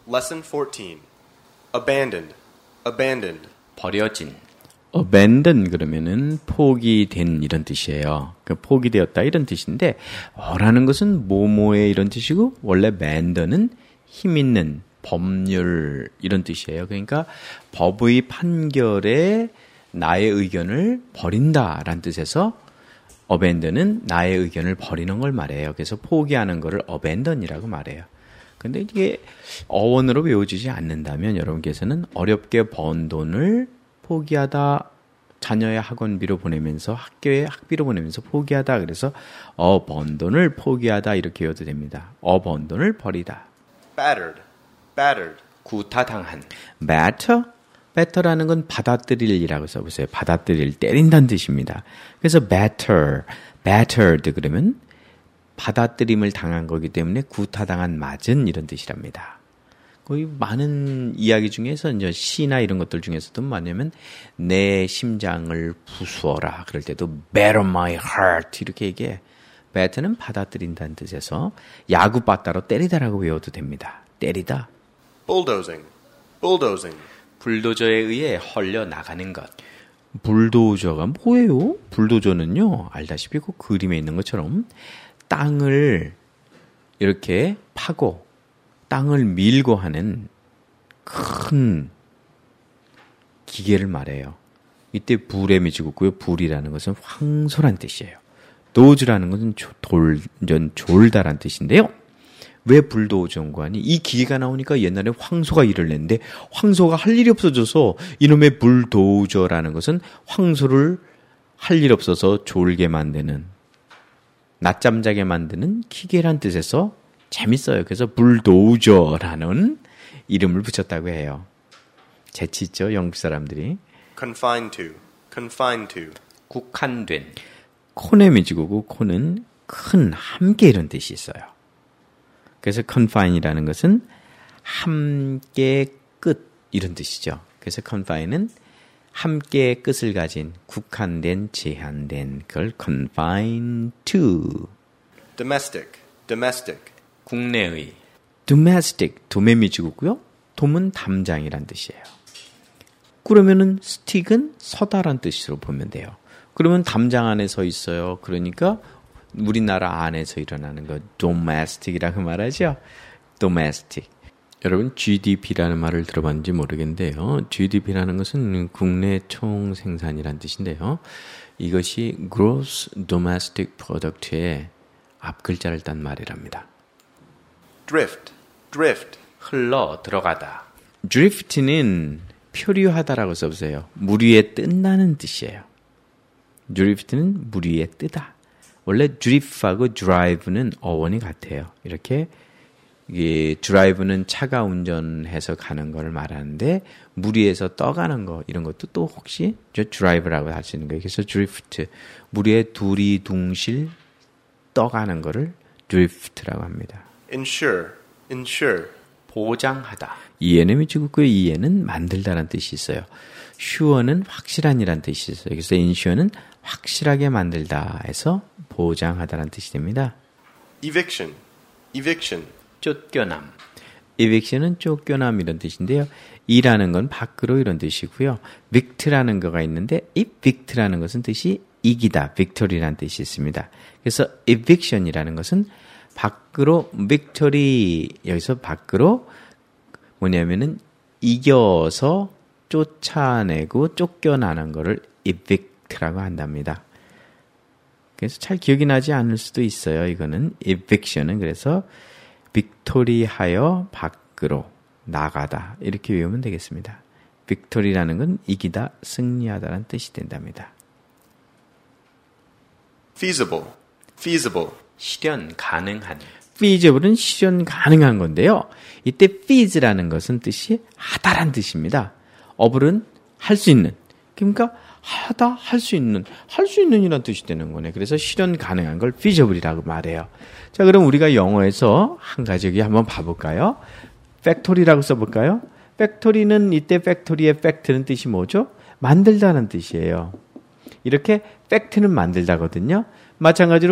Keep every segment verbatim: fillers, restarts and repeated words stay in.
Lesson fourteen. Abandoned. Abandoned. 버려진. abandon 그러면은 포기된 이런 뜻이에요. 그 포기되었다 이런 뜻인데 어라는 것은 뭐뭐의 이런 뜻이고 원래 abando는 힘 있는 법률 이런 뜻이에요. 그러니까 법의 판결에 나의 의견을 버린다라는 뜻에서 abandon은 나의 의견을 버리는 걸 말해요. 그래서 포기하는 거를 abandon이라고 말해요. 근데 이게 어원으로 외워지지 않는다면 여러분께서는 어렵게 번 돈을 포기하다, 자녀의 학원비로 보내면서 학교에 학비로 보내면서 포기하다, 그래서 어 번 돈을 포기하다 이렇게 외워도 됩니다. 어 번 돈을 버리다. Battered. Battered. 구타당한. batter? batter라는 건 받아들일이라고 써보세요. 받아들일, 때린다는 뜻입니다. 그래서 batter, battered 그러면 받아들임을 당한 거기 때문에 구타당한, 맞은 이런 뜻이랍니다. 거의 많은 이야기 중에서 이제 시나 이런 것들 중에서도 뭐냐면 내 심장을 부수어라 그럴 때도 batter my heart 이렇게 얘기해. batter는 받아들인다는 뜻에서 야구 빠따로 때리다라고 외워도 됩니다. 때리다. Bulldozing. Bulldozing. 불도저에 의해 헐려 나가는 것. 불도저가 뭐예요? 불도저는요, 알다시피 그 그림에 있는 것처럼 땅을 이렇게 파고 땅을 밀고 하는 큰 기계를 말해요. 이때 불에 지고고요. 불이라는 것은 황소란 뜻이에요. 도즈라는 것은 돌, 졸다란 뜻인데요. 왜 불도저인고 하니 이 기계가 나오니까 옛날에 황소가 일을 냈는데 황소가 할 일이 없어져서 이놈의 불도저라는 것은 황소를 할 일 없어서 졸게 만드는, 낮잠 자게 만드는 기계란 뜻에서 재밌어요. 그래서 불도저라는 이름을 붙였다고 해요. 재치 있죠, 영국 사람들이. Confined to. Confined to. 국한된. 코네 미지고고 코는 큰, 함께 이런 뜻이 있어요. 그래서 confine이라는 것은 함께 끝 이런 뜻이죠. 그래서 confine은 함께 끝을 가진, 국한된, 제한된, 그걸 confined to. Domestic. Domestic. 국내의. domestic, 도매 미지고고요. 돔은 담장이란 뜻이에요. 그러면은 스틱은 서다란 뜻으로 보면 돼요. 그러면 담장 안에 서 있어요. 그러니까 우리나라 안에서 일어나는 거 domestic이라고 말하죠. domestic. 여러분 지디피라는 말을 들어봤는지 모르겠는데요. 지디피라는 것은 국내 총생산이란 뜻인데요. 이것이 gross domestic product의 앞글자를 딴 말이랍니다. Drift. Drift. 흘러 들어가다. drift는 표류하다라고 써보세요. 물 위에 뜬다는 뜻이에요. drift는 물 위에 뜨다. 원래 drift하고 drive는 어원이 같아요. 이렇게 이게 드라이브는 차가 운전해서 가는 걸 말하는데 물 위에서 떠가는 거 이런 것도 또 혹시 저 드라이브라고 할 수 있는 거예요. 그래서 드리프트, 물 위에 두리둥실 떠가는 거를 드리프트라고 합니다. Insure. Insure. 보장하다. 이에는 미치고요. 이에는 만들다라는 뜻이 있어요. sure는 확실한이라는 뜻이 있어요. 그래서 insure는 확실하게 만들다 해서 보장하다라는 뜻이 됩니다. Eviction. Eviction. 쫓겨남. eviction은 쫓겨남 이런 뜻인데요. 이라는 건 밖으로 이런 뜻이고요. vict라는 거가 있는데 evict라는 것은 뜻이 이기다, victory라는 뜻이 있습니다. 그래서 eviction이라는 것은 밖으로, victory 여기서 밖으로 뭐냐면은 이겨서 쫓아내고 쫓겨나는 거를 evict라고 한답니다. 그래서 잘 기억이 나지 않을 수도 있어요. 이거는 eviction은 그래서 빅토리하여 밖으로 나가다 이렇게 외우면 되겠습니다. 빅토리라는 건 이기다, 승리하다라는 뜻이 된답니다. Feasible. Feasible. 실현 가능한. feasible은 실현 가능한 건데요. 이때 feas라는 것은 뜻이 하다란 뜻입니다. able은 할 수 있는. 그러니까 하다, 할 수 있는, 할 수 있는 이란 뜻이 되는 거네. 그래서 실현 가능한 걸 feasible이라고 말해요. 자, 그럼 우리가 영어에서 한 가지 여기 한번 봐볼까요? factory라고 써볼까요? factory는 이때 factory의 fact는 뜻이 뭐죠? 만들다는 뜻이에요. 이렇게 fact는 만들다거든요. 마찬가지로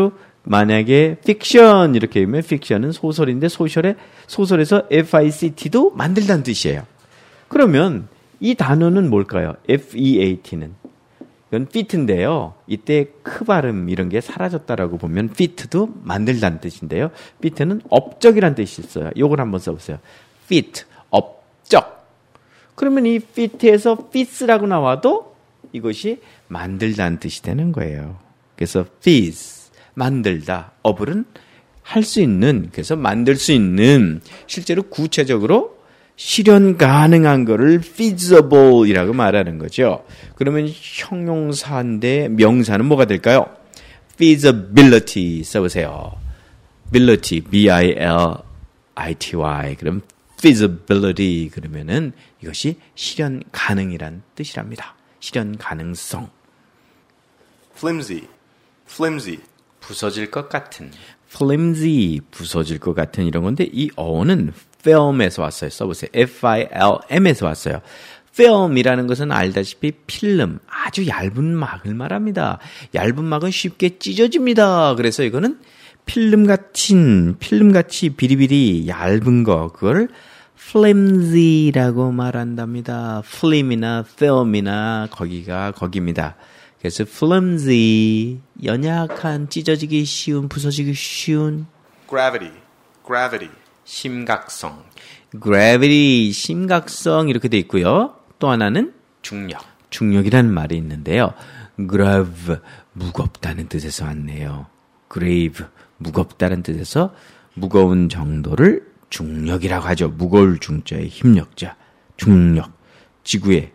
만약에 픽션 이렇게 하면 픽션은 소설인데 소설에 소설에서 fict도 만들다는 뜻이에요. 그러면 이 단어는 뭘까요? feat는 이건 fit인데요. 이때 크 발음 이런 게 사라졌다라고 보면 fit도 만들다는 뜻인데요. fit는 업적이라는 뜻이 있어요. 이걸 한번 써보세요. fit 업적. 그러면 이 fit에서 fits라고 나와도 이것이 만들다는 뜻이 되는 거예요. 그래서 fizz 만들다. 업을은 할 수 있는, 그래서 만들 수 있는, 실제로 구체적으로 실현 가능한 거를 feasible이라고 말하는 거죠. 그러면 형용사인데 명사는 뭐가 될까요? feasibility 써보세요. ability, B-I-L-I-T-Y. 그럼 feasibility 그러면은 이것이 실현 가능이란 뜻이랍니다. 실현 가능성. flimsy, flimsy, 부서질 것 같은. flimsy, 부서질 것 같은 이런 건데 이 어는 film에서 왔어요. 써보세요. F-I-L-M에서 왔어요. film이라는 것은 알다시피 필름, 아주 얇은 막을 말합니다. 얇은 막은 쉽게 찢어집니다. 그래서 이거는 필름 같은, 필름같이 비리비리 얇은 거, 그걸 flimsy라고 말한답니다. film이나 film이나 거기가 거기입니다. 그래서 flimsy, 연약한, 찢어지기 쉬운, 부서지기 쉬운. gravity, gravity, 심각성. gravity, 심각성 이렇게 돼 있고요. 또 하나는 중력. 중력이라는 말이 있는데요. grave, 무겁다는 뜻에서 왔네요. grave, 무겁다는 뜻에서 무거운 정도를 중력이라고 하죠. 무거울 중자의 힘력자. 중력. 지구에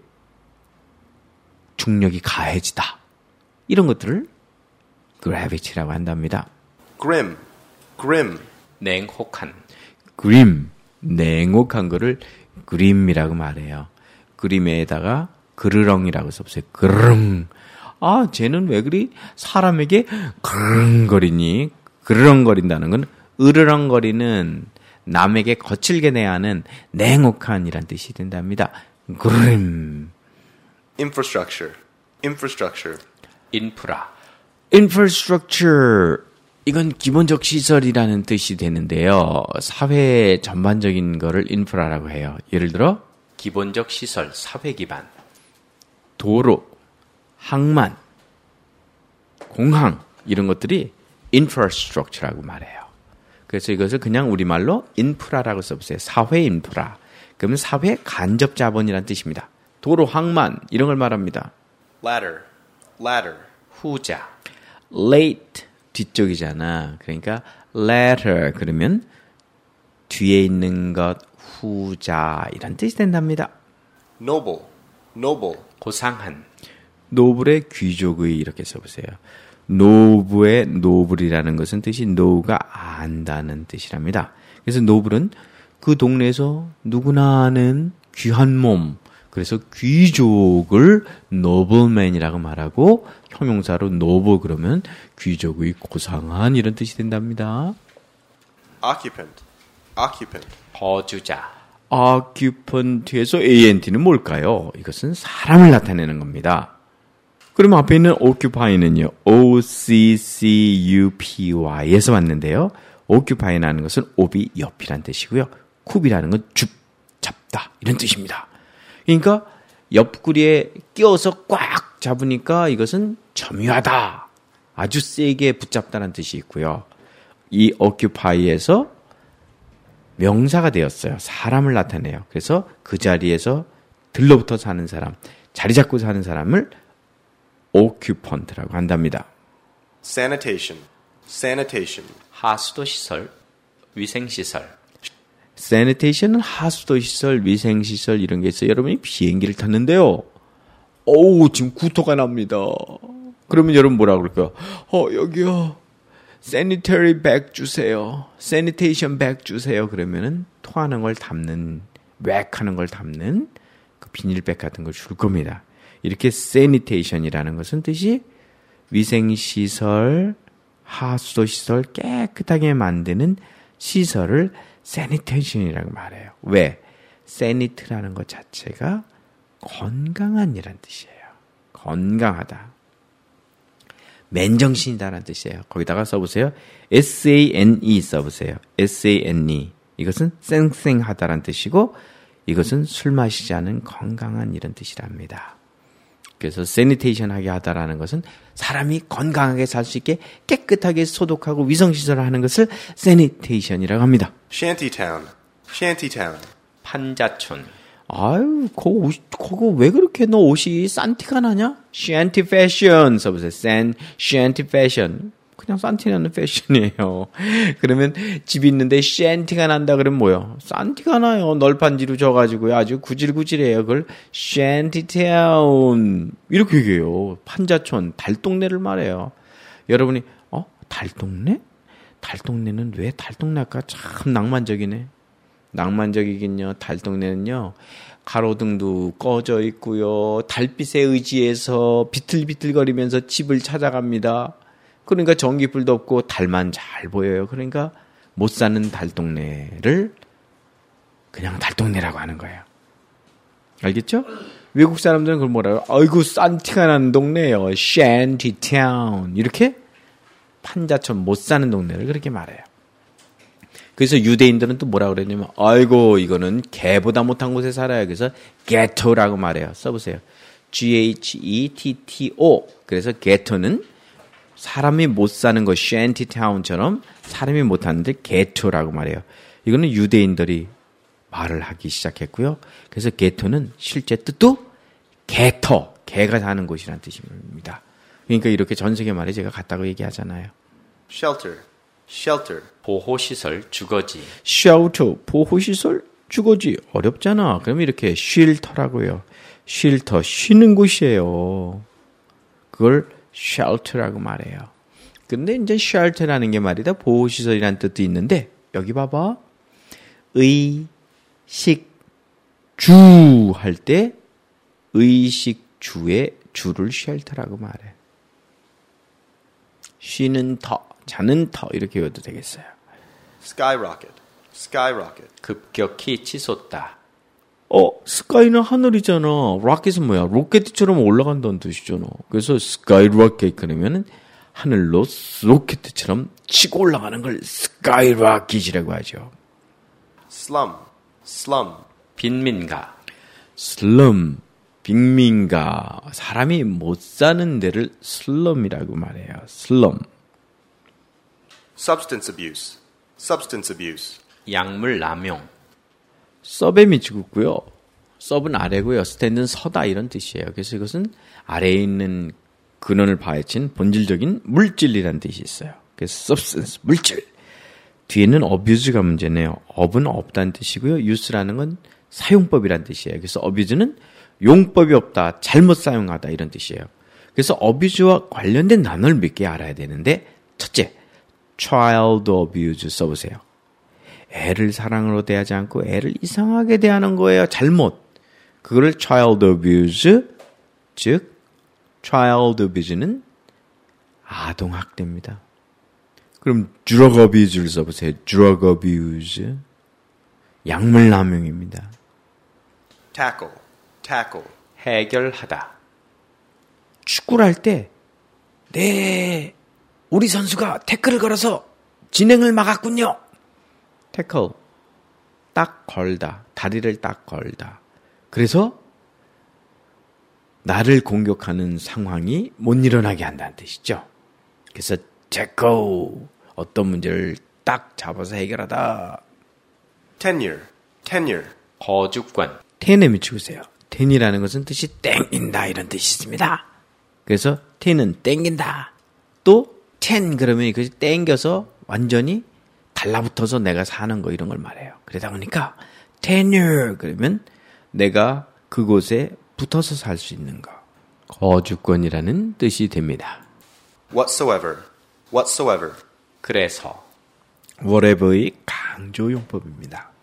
중력이 가해지다. 이런 것들을 gravity라고 한답니다. grim, grim, 냉혹한. grim, 냉혹한 거를 grim이라고 말해요. grim에다가 그르렁이라고 써보세요. 그르렁. 아, 쟤는 왜 그리 사람에게 그르렁거리니? 그르렁거린다는 건 으르렁거리는 남에게 거칠게 대하는 냉혹한이란 뜻이 된답니다. grim. infrastructure, infrastructure, 인프라. infrastructure. 이건 기본적 시설이라는 뜻이 되는데요. 사회 전반적인 거를 인프라라고 해요. 예를 들어 기본적 시설, 사회 기반, 도로, 항만, 공항 이런 것들이 infrastructure라고 말해요. 그래서 이것을 그냥 우리말로 인프라라고 써보세요. 사회 인프라. 그러면 사회 간접 자본이라는 뜻입니다. 도로, 항만 이런 걸 말합니다. ladder, ladder, 후자. late 뒤쪽이잖아. 그러니까 latter 그러면 뒤에 있는 것 후자 이런 뜻이 된답니다. noble, noble, 고상한. 노블의 귀족의 이렇게 써보세요. 노브의 노블이라는 것은 뜻이 노가 안다는 뜻이랍니다. 그래서 노블은 그 동네에서 누구나 아는 귀한 몸, 그래서 귀족을 노블맨이라고 말하고 형용사로 노블 그러면 귀족의 고상한 이런 뜻이 된답니다. occupant, occupant, 거주자. occupant에서 ant는 뭘까요? 이것은 사람을 나타내는 겁니다. 그럼 앞에 있는 occupy는요. O-C-C-U-P-Y에서 왔는데요. occupy라는 것은 오비 옆이란 뜻이고요. 쿱이라는 건 줍, 잡다 이런 뜻입니다. 그러니까 옆구리에 끼워서 꽉 잡으니까 이것은 점유하다. 아주 세게 붙잡다는 뜻이 있고요. 이 occupy에서 명사가 되었어요. 사람을 나타내요. 그래서 그 자리에서 들러붙어 사는 사람, 자리 잡고 사는 사람을 occupant라고 한답니다. sanitation, sanitation, 하수도 시설, 위생 시설. sanitation은 하수도 시설, 위생 시설 이런 게 있어요. 여러분이 비행기를 탔는데요. 어우, 지금 구토가 납니다. 그러면 여러분 뭐라고 그럴까요? 어, 여기요. sanitary bag 주세요. sanitation bag 주세요. 그러면은 토하는 걸 담는, 웩하는 걸 담는 그 비닐백 같은 걸 줄 겁니다. 이렇게 sanitation이라는 것은 뜻이 위생시설, 하수도시설 깨끗하게 만드는 시설을 sanitation이라고 말해요. 왜? sanit라는 것 자체가 건강한 이란 뜻이에요. 건강하다. 맨정신이다라는 뜻이에요. 거기다가 써보세요. S-A-N-E 써보세요. S-A-N-E. 이것은 쌩쌩하다라는 뜻이고 이것은 술 마시지 않은 건강한 이런 뜻이랍니다. 그래서 sanitation 하게 하다라는 것은 사람이 건강하게 살 수 있게 깨끗하게 소독하고 위생시설을 하는 것을 sanitation이라고 합니다. Shantytown. Shantytown. 판자촌. 아유, 그거, 옷, 그거 왜 그렇게 너 옷이 산티가 나냐? shanty fashion 써보세요. San, shanty fashion. 그냥 산티 나는 패션이에요. 그러면 집이 있는데 shanty가 난다 그러면 뭐요? 산티가 나요. 널판지로 져가지고요. 아주 구질구질해요. 그걸 shantytown 이렇게 얘기해요. 판자촌, 달동네를 말해요. 여러분이 어? 달동네? 달동네는 왜 달동네 할까? 참 낭만적이네. 낭만적이긴요. 달동네는요. 가로등도 꺼져 있고요. 달빛에 의지해서 비틀비틀거리면서 집을 찾아갑니다. 그러니까 전기불도 없고 달만 잘 보여요. 그러니까 못 사는 달동네를 그냥 달동네라고 하는 거예요. 알겠죠? 외국 사람들은 그걸 뭐라고? 아이고 산티가 나는 동네예요. shantytown 이렇게 판자촌 못 사는 동네를 그렇게 말해요. 그래서 유대인들은 또 뭐라고 그랬냐면 아이고 이거는 개보다 못한 곳에 살아요. 그래서 ghetto라고 말해요. 써보세요. G-H-E-T-T-O 그래서 ghetto는 사람이 못 사는 것 shantytown처럼 사람이 못 사는데 ghetto라고 말해요. 이거는 유대인들이 말을 하기 시작했고요. 그래서 ghetto는 실제 뜻도 개터, 개가 사는 곳이라는 뜻입니다. 그러니까 이렇게 전 세계 말에 제가 같다고 얘기하잖아요. Shelter. Shelter. 보호시설, 주거지. shelter, 보호시설, 주거지. 어렵잖아. 그럼 이렇게 쉴터라고요. 쉴터, 쉬는 곳이에요. 그걸 shelter라고 말해요. 근데 이제 shelter라는 게 말이다. 보호시설이라는 뜻도 있는데 여기 봐봐. 의, 식, 주 할 때 의식 주의 주를 shelter라고 말해. 쉬는 터, 자는 터 이렇게 외워도 되겠어요. Skyrocket. Skyrocket. 급격히 치솟다. 어, 스카이는 하늘이잖아. 로켓은 뭐야? 로켓처럼 올라간다는 뜻이잖아. 그래서 스카이로켓 그러면은 하늘로 로켓처럼 치고 올라가는 걸 스카이로켓이라고 하죠. Slum. Slum. 빈민가. 슬럼. 빈민가. 사람이 못 사는 데를 슬럼이라고 말해요. 슬럼. Substance abuse. Substance abuse. 약물 남용. 서뱀이 죽었고요. 서브는 아래고요. 스탠드는 서다 이런 뜻이에요. 그래서 이것은 아래에 있는 근원을 파헤친 본질적인 물질이라는 뜻이 있어요. 그래서 substance, 물질. 뒤에는 abuse가 문제네요. 업은 없다는 뜻이고요. use라는 건 사용법이라는 뜻이에요. 그래서 abuse는 용법이 없다, 잘못 사용하다 이런 뜻이에요. 그래서 abuse와 관련된 단어를 몇 개 알아야 되는데 첫째, child abuse 써보세요. 애를 사랑으로 대하지 않고 애를 이상하게 대하는 거예요. 잘못. 그거를 child abuse, 즉 child abuse는 아동학대입니다. 그럼 drug abuse를 써보세요. drug abuse. 약물 남용입니다. Tackle. Tackle. 해결하다. 축구를 할 때, 네, 우리 선수가 태클을 걸어서 진행을 막았군요. 태클. 딱 걸다. 다리를 딱 걸다. 그래서 나를 공격하는 상황이 못 일어나게 한다는 뜻이죠. 그래서 태클. 어떤 문제를 딱 잡아서 해결하다. Tenure. Tenure. 거주권. 텐에 미치고세요. 텐이라는 것은 뜻이 땡긴다 이런 뜻이 있습니다. 그래서 텐은 땡긴다. 또 텐 그러면 이것이 땡겨서 완전히 달라붙어서 내가 사는 거 이런 걸 말해요. 그러다 보니까 tenure 그러면 내가 그곳에 붙어서 살 수 있는 거. 거주권이라는 뜻이 됩니다. Whatsoever. Whatsoever. 그래서 whatever의 강조용법입니다.